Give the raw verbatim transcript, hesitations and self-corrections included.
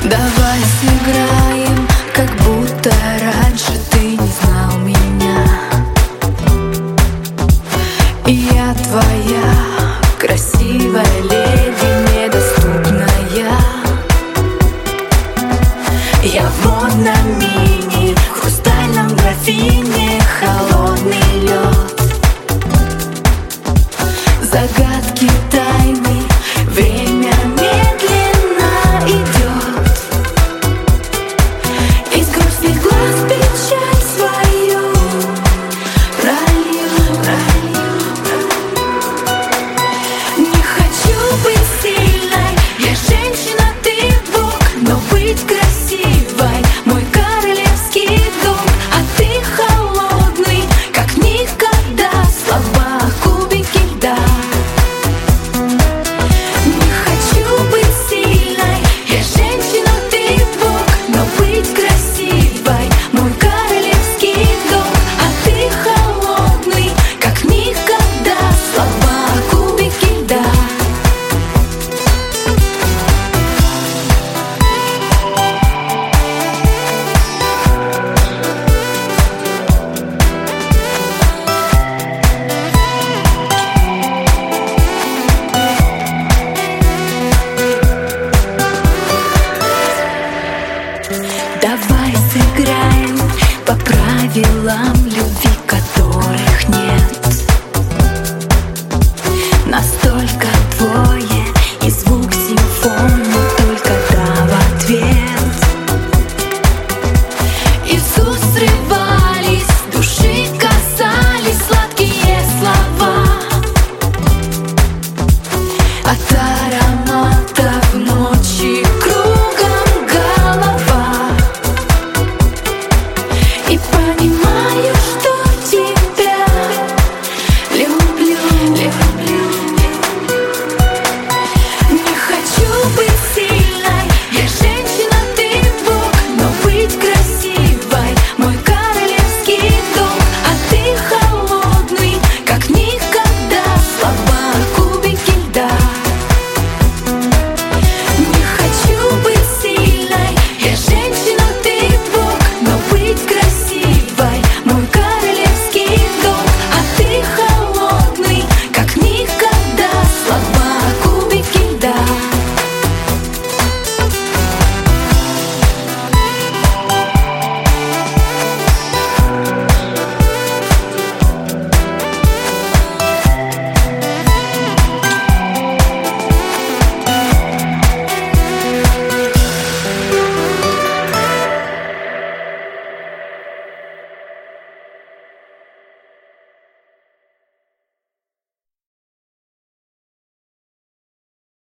Давай сыграем, как будто раньше ты не знал меня. И я твоя красивая леди, недоступная. Я в модном мини, в хрустальном графине, холодный лед. Загадки, тайны, время медленно идет. Из грустных глаз печаль свою пролью, пролью. Не хочу быть сильной, я женщина, ты бог, но быть красивой — мой королевский долг. А ты холодный, как никогда, слова кубики льда. Не хочу быть сильной, я женщина, ты бог, но быть красивой — мой королевский долг. А ты холодный, как никогда, слова кубики льда. Давай сыграем по правилам любви.